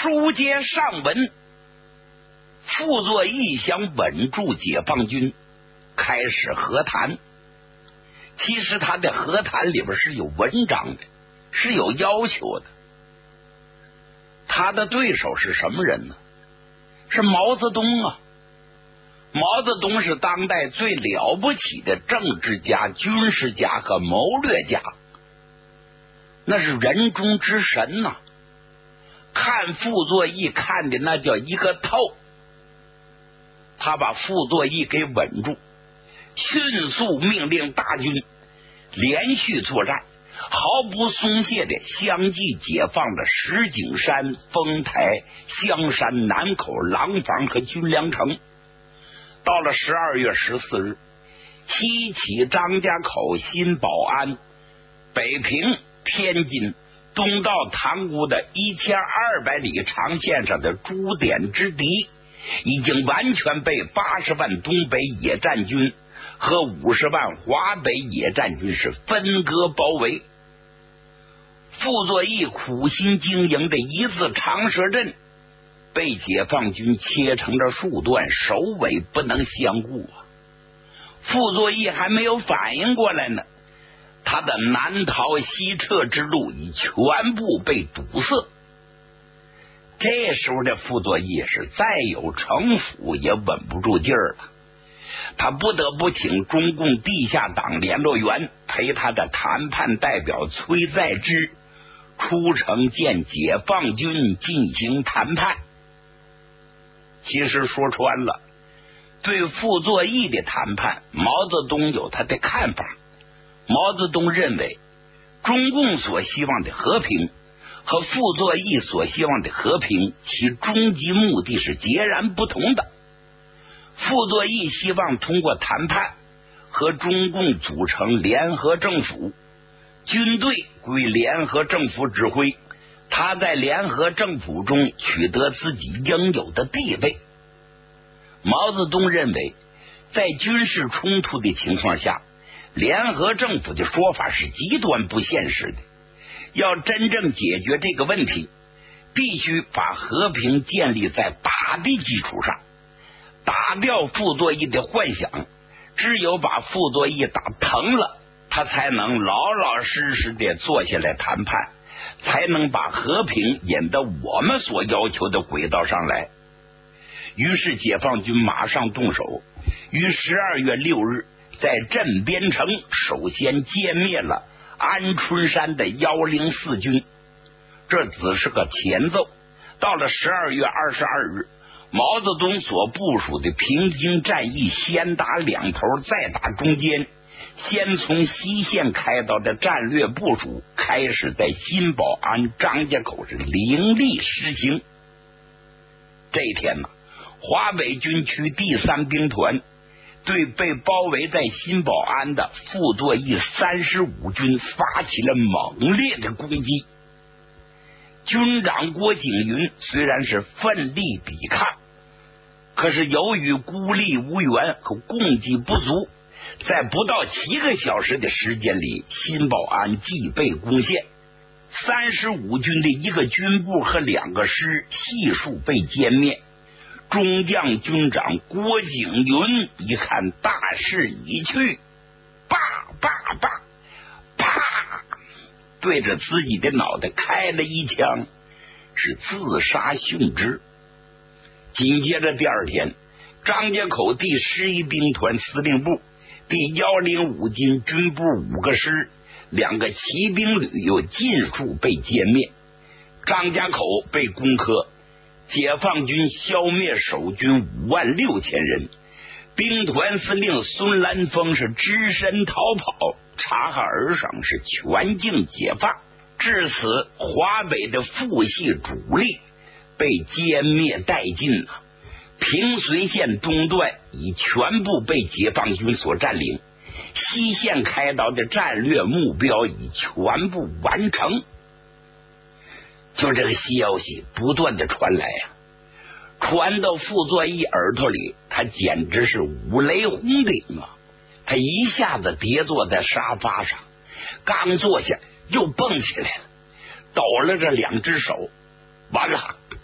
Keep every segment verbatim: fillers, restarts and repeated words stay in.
书接上文，傅作义想稳住解放军，开始和谈。其实他的和谈里边是有文章的，是有要求的。他的对手是什么人呢？是毛泽东啊！毛泽东是当代最了不起的政治家、军事家和谋略家，那是人中之神呐、啊！看傅作义看的那叫一个透，他把傅作义给稳住，迅速命令大军连续作战，毫不松懈的相继解放了石景山、丰台、香山、南口、廊坊和军粮城。到了十二月十四日，西起张家口、新保安，北平、天津，东到塘沽的一千二百里长线上的朱点之敌，已经完全被八十万东北野战军和五十万华北野战军是分割包围。傅作义苦心经营的一字长蛇阵被解放军切成了数段，首尾不能相顾啊！傅作义还没有反应过来呢，他的南逃西撤之路已全部被堵塞。这时候的傅作义是再有城府也稳不住劲儿了，他不得不请中共地下党联络员陪他的谈判代表崔在之出城见解放军进行谈判。其实说穿了，对傅作义的谈判，毛泽东有他的看法。毛泽东认为，中共所希望的和平和傅作义所希望的和平，其终极目的是截然不同的。傅作义希望通过谈判和中共组成联合政府，军队归联合政府指挥，他在联合政府中取得自己应有的地位。毛泽东认为，在军事冲突的情况下，联合政府的说法是极端不现实的。要真正解决这个问题，必须把和平建立在打的基础上，打掉傅作义的幻想。只有把傅作义打疼了，他才能老老实实的坐下来谈判，才能把和平引到我们所要求的轨道上来。于是解放军马上动手，于十二月六日在镇边城首先歼灭了安春山的幺零四军，这只是个前奏。到了十二月二十二日，毛泽东所部署的平津战役先打两头再打中间，先从西线开刀的战略部署开始在新保安、张家口是凌厉实行。这一天呢，华北军区第三兵团对被包围在新保安的傅作义三十五军发起了猛烈的攻击。军长郭景云虽然是奋力抵抗，可是由于孤立无援和供给不足，在不到七个小时的时间里，新保安即被攻陷。三十五军的一个军部和两个师悉数被歼灭。中将军长郭景云一看大势已去，叭叭叭啪，对着自己的脑袋开了一枪，是自杀殉职。紧接着第二天，张家口第十一兵团司令部第幺零五军军部五个师两个骑兵旅又尽数被歼灭，张家口被攻克，解放军消灭守军五万六千人，兵团司令孙兰峰是只身逃跑，察哈尔省是全境解放。至此，华北的父系主力被歼灭殆尽了。平绥线东段已全部被解放军所占领，西线开刀的战略目标已全部完成。就这个消息不断的传来呀、啊，传到傅作义耳朵里，他简直是五雷轰顶啊！他一下子跌坐在沙发上，刚坐下又蹦起来了，抖了这两只手，完了，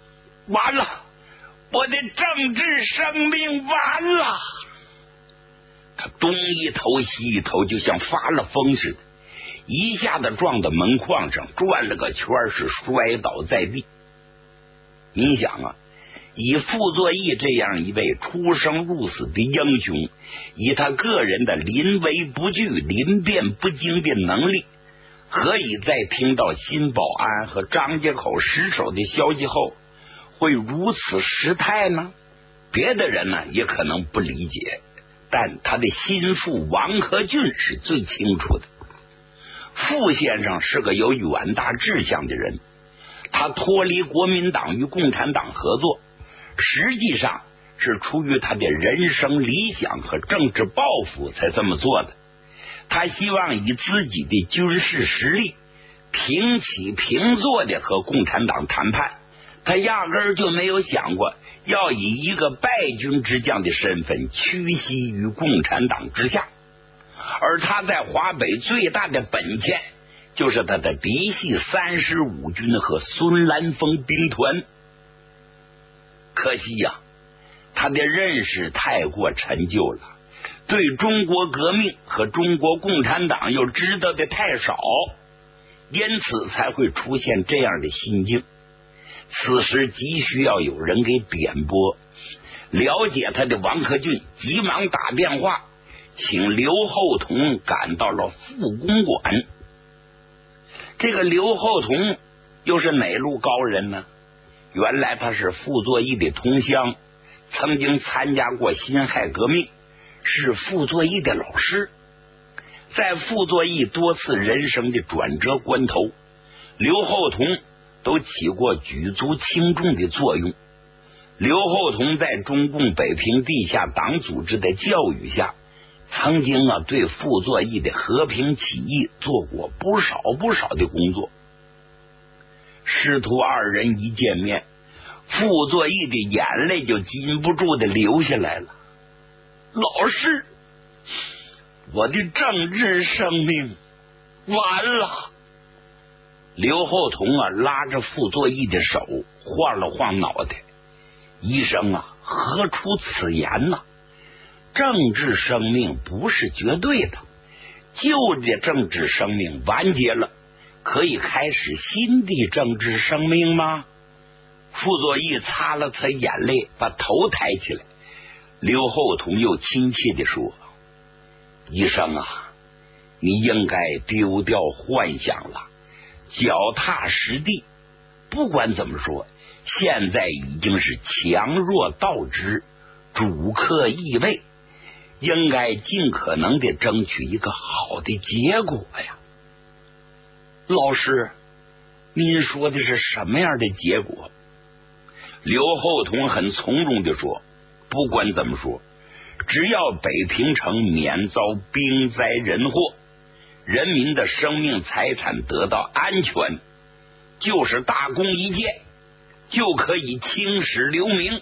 完了，我的政治生命完了。他东一头西一头，就像发了疯似的，一下子撞到门框上，转了个圈，是摔倒在地。你想啊，以傅作义这样一位出生入死的英雄，以他个人的临危不惧、临变不惊的能力，何以在听到辛保安和张家口失守的消息后会如此失态呢？别的人呢也可能不理解，但他的心腹王克俊是最清楚的。傅先生是个有远大志向的人，他脱离国民党与共产党合作，实际上是出于他的人生理想和政治抱负才这么做的。他希望以自己的军事实力平起平坐的和共产党谈判，他压根儿就没有想过要以一个败军之将的身份屈膝于共产党之下。而他在华北最大的本钱就是他的嫡系三十五军和孙兰峰兵团。可惜呀、啊，他的认识太过陈旧了，对中国革命和中国共产党又知道的太少，因此才会出现这样的心境。此时急需要有人给点拨。了解他的王克俊急忙打电话请刘厚同赶到了傅公馆。这个刘厚同又是哪路高人呢？原来他是傅作义的同乡，曾经参加过辛亥革命，是傅作义的老师。在傅作义多次人生的转折关头，刘厚同都起过举足轻重的作用。刘厚同在中共北平地下党组织的教育下，曾经啊对傅作义的和平起义做过不少不少的工作。师徒二人一见面，傅作义的眼泪就禁不住的流下来了。老师，我的政治生命完了。刘厚同啊拉着傅作义的手晃了晃脑袋，医生啊，何出此言呢？政治生命不是绝对的，旧的政治生命完结了，可以开始新的政治生命吗？傅作义擦了擦眼泪，把头抬起来。刘厚同又亲切地说：医生啊，你应该丢掉幻想了，脚踏实地。不管怎么说，现在已经是强弱倒置，主客易位，应该尽可能的争取一个好的结果呀。老师，您说的是什么样的结果？刘厚同很从容地说：不管怎么说，只要北平城免遭兵灾人祸，人民的生命财产得到安全，就是大功一件，就可以青史留名。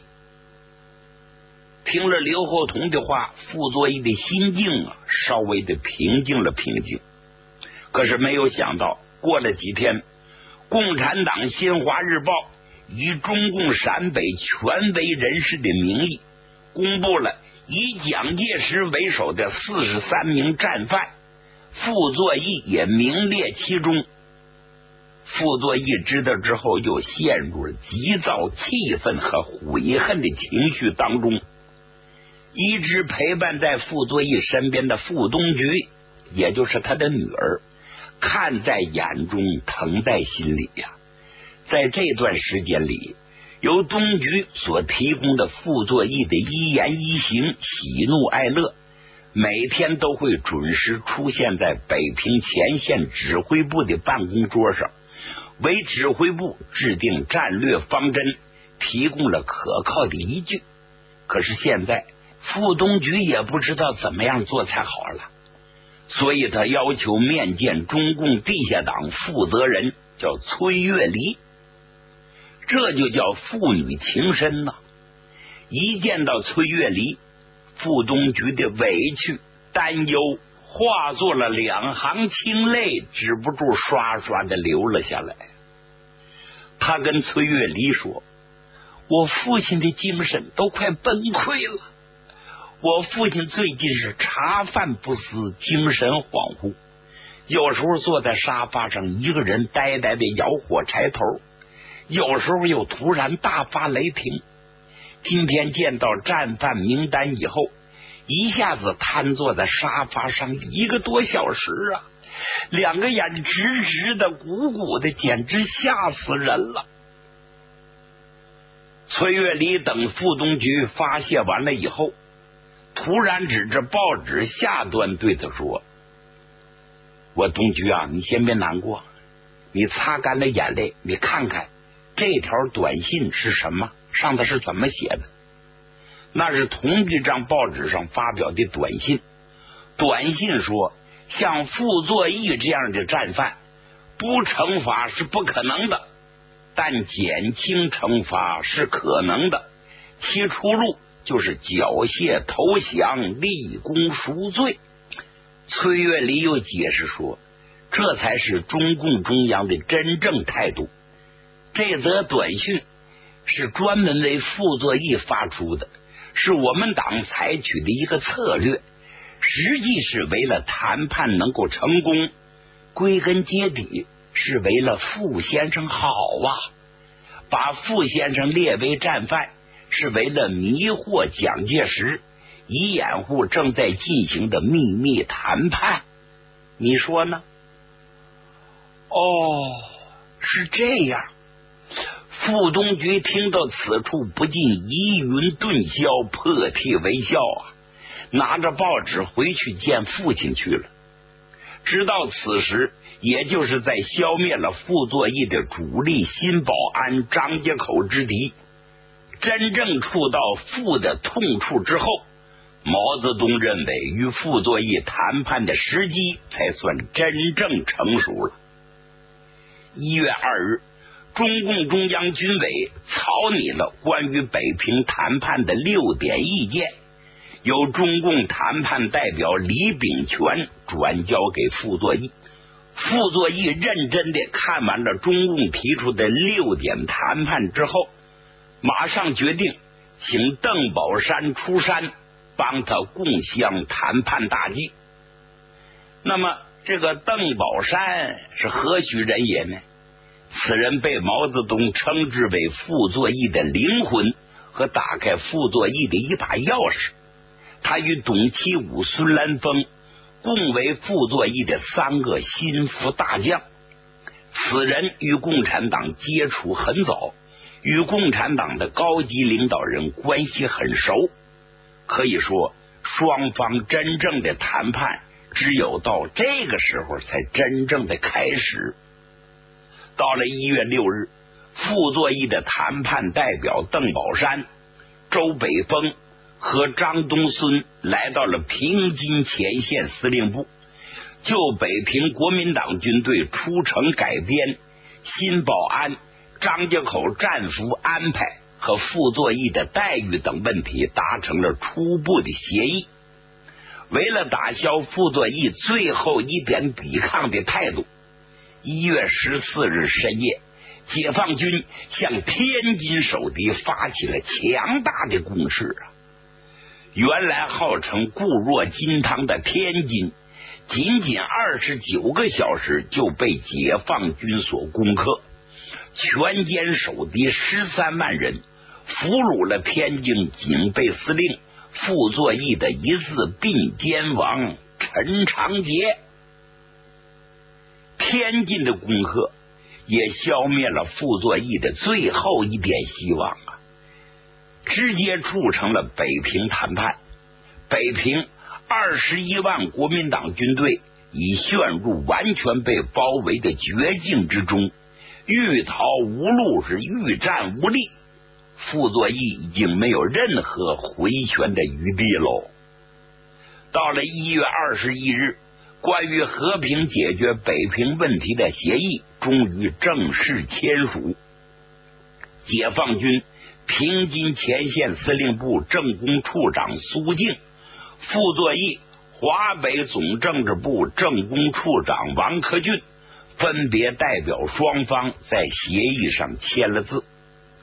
听了刘厚同的话，傅作义的心境啊稍微的平静了平静。可是没有想到，过了几天，共产党新华日报以中共陕北权威人士的名义公布了以蒋介石为首的四十三名战犯，傅作义也名列其中。傅作义知道之后，又陷入了急躁、气愤和悔恨的情绪当中。一直陪伴在傅作义身边的傅东菊，也就是他的女儿，看在眼中，疼在心里呀。在这段时间里，由东菊所提供的傅作义的一言一行、喜怒哀乐，每天都会准时出现在北平前线指挥部的办公桌上，为指挥部制定战略方针提供了可靠的依据。可是现在傅东菊也不知道怎么样做才好了，所以他要求面见中共地下党负责人，叫崔月离。这就叫父女情深呐、啊！一见到崔月离，傅东菊的委屈担忧化作了两行清泪，止不住刷刷的流了下来。他跟崔月离说： 我父亲的精神都快崩溃了。我父亲最近是茶饭不思，精神恍惚，有时候坐在沙发上一个人呆呆的摇火柴头，有时候又突然大发雷霆。今天见到战犯名单以后，一下子瘫坐在沙发上一个多小时啊，两个眼直直的鼓鼓的，简直吓死人了。崔月礼等副东局发泄完了以后，突然指着报纸下端对他说：我东局啊，你先别难过，你擦干了眼泪，你看看这条短信是什么，上头是怎么写的。那是同一张报纸上发表的短信，短信说像傅作义这样的战犯不惩罚是不可能的，但减轻惩罚是可能的，其出路就是缴械投降，立功赎罪。崔月礼又解释说，这才是中共中央的真正态度。这则短信是专门为傅作义发出的，是我们党采取的一个策略，实际是为了谈判能够成功，归根结底是为了傅先生好啊。把傅先生列为战犯，是为了迷惑蒋介石，以掩护正在进行的秘密谈判。你说呢？哦，是这样。副东局听到此处，不禁疑云顿消，破涕为笑啊！拿着报纸回去见父亲去了。直到此时，也就是在消灭了傅作义的主力新保安张家口之敌，真正触到傅的痛处之后，毛泽东认为与傅作义谈判的时机才算真正成熟了。一月二日，中共中央军委草拟了关于北平谈判的六点意见，由中共谈判代表李炳全转交给傅作义。傅作义认真的看完了中共提出的六点谈判之后，马上决定请邓宝山出山帮他共襄谈判大计。那么这个邓宝山是何许人也呢？此人被毛泽东称之为傅作义的灵魂和打开傅作义的一把钥匙。他与董其武、孙兰峰共为傅作义的三个心腹大将。此人与共产党接触很早，与共产党的高级领导人关系很熟，可以说双方真正的谈判只有到这个时候才真正的开始。到了一月六日，傅作义的谈判代表邓宝山、周北峰和张东孙来到了平津前线司令部，就北平国民党军队出城改编、新保安、张家口战俘安排和傅作义的待遇等问题达成了初步的协议。为了打消傅作义最后一点抵抗的态度，一月十四日深夜，解放军向天津守敌发起了强大的攻势啊！原来号称固若金汤的天津，仅仅二十九个小时就被解放军所攻克，全歼守敌十三万人，俘虏了天津警备司令傅作义的一字并肩王陈长捷。天津的攻克也消灭了傅作义的最后一点希望啊，直接促成了北平谈判。北平二十一万国民党军队已陷入完全被包围的绝境之中，欲逃无路，是欲战无力。傅作义已经没有任何回旋的余地喽。到了一月二十一日，关于和平解决北平问题的协议终于正式签署。解放军平津前线司令部政工处长苏静、傅作义华北总政治部政工处长王克俊分别代表双方在协议上签了字。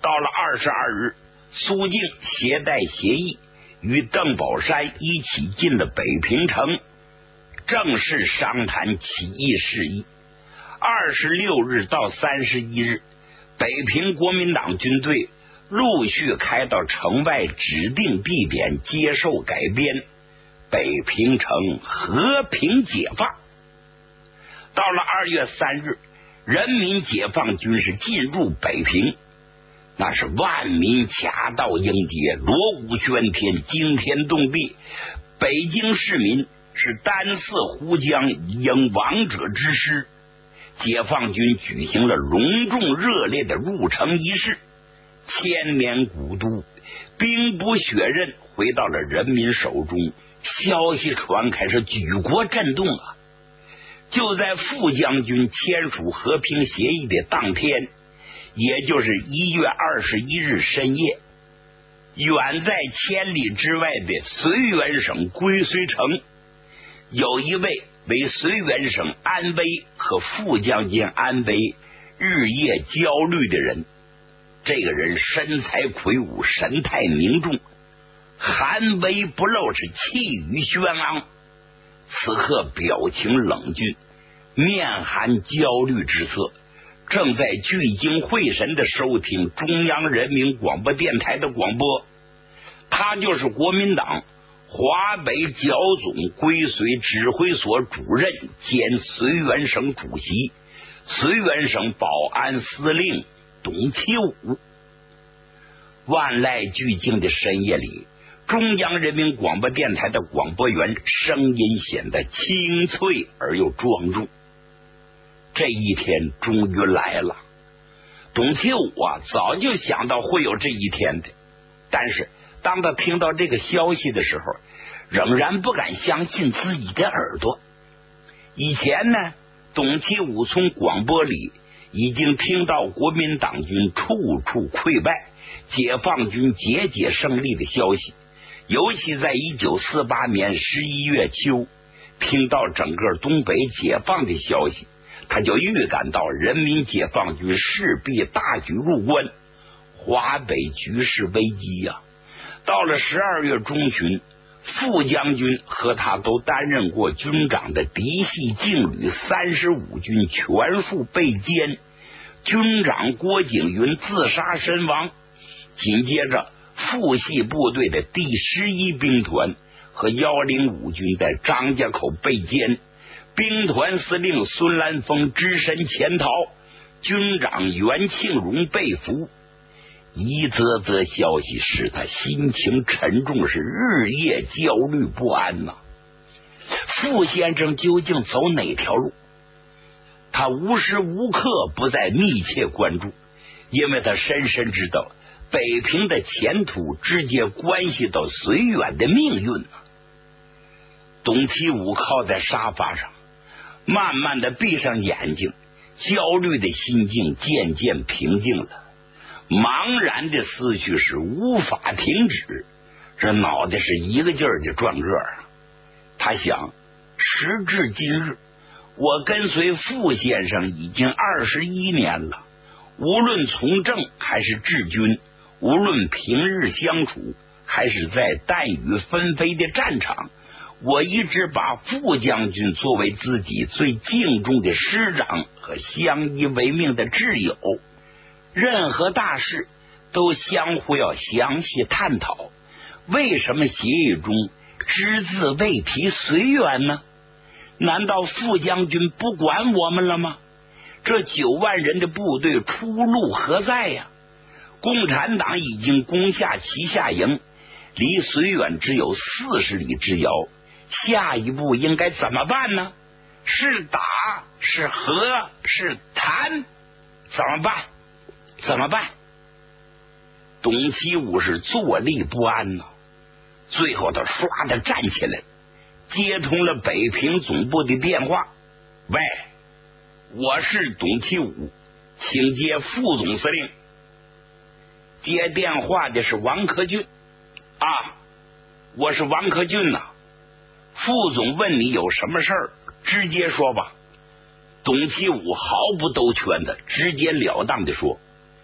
到了二十二日，苏静携带协议，与邓宝山一起进了北平城，正式商谈起义事宜。二十六日到三十一日，北平国民党军队陆续开到城外指定地点接受改编，北平城和平解放。到了二月三日，人民解放军是进入北平，那是万民夹道迎接，锣鼓喧天，惊天动地。北京市民是单似呼将，迎王者之师。解放军举行了隆重热烈的入城仪式，千年古都兵不血刃回到了人民手中，消息传开是举国震动啊！就在副将军签署和平协议的当天，也就是一月二十一日深夜，远在千里之外的绥远省归绥城，有一位为绥远省安危和副将军安危日夜焦虑的人。这个人身材魁梧，神态凝重，寒微不露，是气宇轩昂。此刻表情冷峻，面含焦虑之色，正在聚精会神的收听中央人民广播电台的广播。他就是国民党华北剿总归绥指挥所主任兼绥远省主席、绥远省保安司令董其武。万籁俱静的深夜里，中央人民广播电台的广播员声音显得清脆而又庄重。这一天终于来了，董其武啊，早就想到会有这一天的，但是当他听到这个消息的时候，仍然不敢相信自己的耳朵。以前呢，董其武从广播里已经听到国民党军处处溃败，解放军节节胜利的消息，尤其在一九四八年十一月秋，听到整个东北解放的消息，他就预感到人民解放军势必大举入关，华北局势危机呀、啊。到了十二月中旬，副将军和他都担任过军长的嫡系劲旅三十五军全数被歼，军长郭景云自杀身亡。紧接着，副系部队的第十一兵团和幺零五军在张家口被歼，兵团司令孙兰峰只身潜逃，军长袁庆荣被俘。一则则消息使他心情沉重，是日夜焦虑不安呐、啊。傅先生究竟走哪条路？他无时无刻不在密切关注，因为他深深知道北平的前途直接关系到绥远的命运啊。董其武靠在沙发上，慢慢的闭上眼睛，焦虑的心境渐渐平静了。茫然的思绪是无法停止，这脑袋是一个劲儿的转个啊。他想，时至今日，我跟随傅先生已经二十一年了，无论从政还是治军，无论平日相处还是在弹雨纷飞的战场，我一直把傅将军作为自己最敬重的师长和相依为命的挚友。任何大事都相互要详细探讨，为什么协议中只字未提绥远呢？难道傅将军不管我们了吗？这九万人的部队出路何在呀？共产党已经攻下旗下营，离绥远只有四十里之遥，下一步应该怎么办呢？是打是和是谈？怎么办？怎么办？董其武是坐立不安呐、啊。最后他唰的站起来，接通了北平总部的电话。喂，我是董其武，请接副总司令。接电话的是王克俊。啊，我是王克俊呐、啊。副总问你有什么事儿，直接说吧。董其武毫不兜圈的，直截了当的说，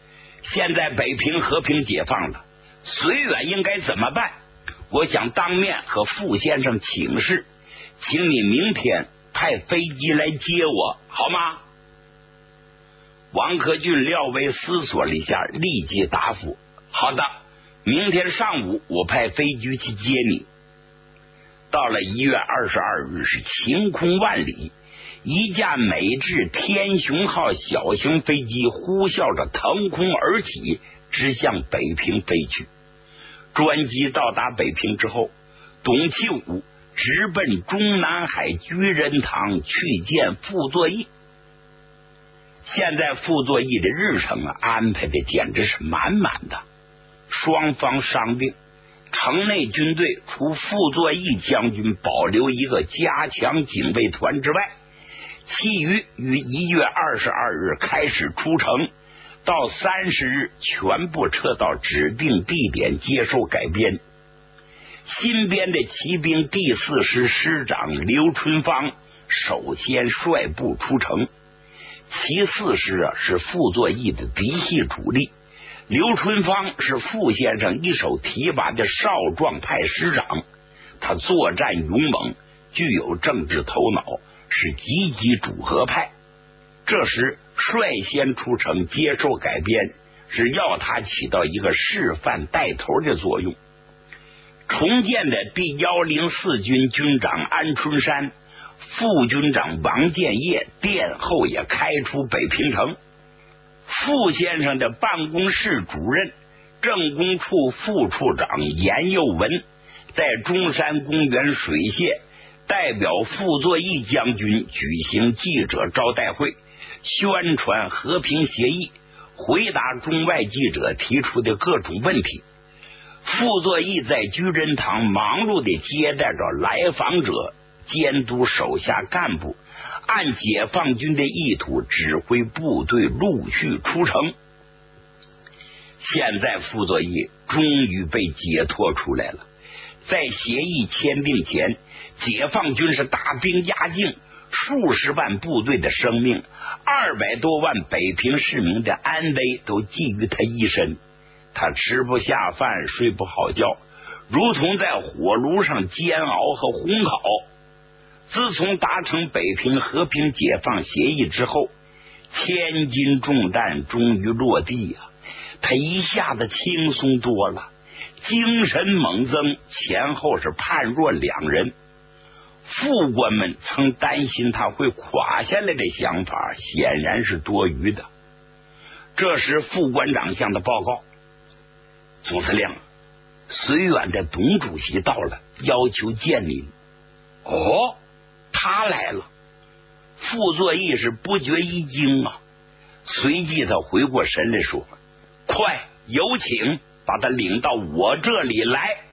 现在北平和平解放了，绥远应该怎么办？我想当面和傅先生请示，请你明天派飞机来接我，好吗？王克俊廖微思索了一下，立即答复：好的，明天上午我派飞机去接你。到了一月二十二日，是晴空万里，一架美制天雄号小型飞机呼啸着腾空而起，直向北平飞去。专机到达北平之后，董其武直奔中南海居仁堂去见傅作义。现在傅作义的日程啊，安排的简直是满满的。双方商定，城内军队除傅作义将军保留一个加强警卫团之外，其余于一月二十二日开始出城，到三十日全部撤到指定地点接受改编。新编的骑兵第四师师长刘春芳首先率部出城，其四师啊是傅作义的嫡系主力，刘春芳是傅先生一手提拔的少壮派师长，他作战勇猛，具有政治头脑，是积极主和派。这时率先出城接受改编，是要他起到一个示范带头的作用。重建的第一零四军军长安春山、副军长王建业殿后也开出北平城。傅先生的办公室主任、政工处副处长严幼文在中山公园水榭代表傅作义将军举行记者招待会，宣传和平协议，回答中外记者提出的各种问题。傅作义在居仁堂忙碌地接待着来访者，监督手下干部，按解放军的意图指挥部队陆续出城。现在傅作义终于被解脱出来了。在协议签订前，解放军是大兵压境，数十万部队的生命，二百多万北平市民的安危都寄于他一身。他吃不下饭，睡不好觉，如同在火炉上煎熬和烘烤。自从达成北平和平解放协议之后，千斤重担终于落地啊！他一下子轻松多了，精神猛增，前后是判若两人。副官们曾担心他会垮下来的想法显然是多余的。这时副官长向他报告：总司令，绥远的董主席到了，要求见您。哦，他来了。傅作义是不觉一惊啊，随即他回过神来说：快，有请，把他领到我这里来。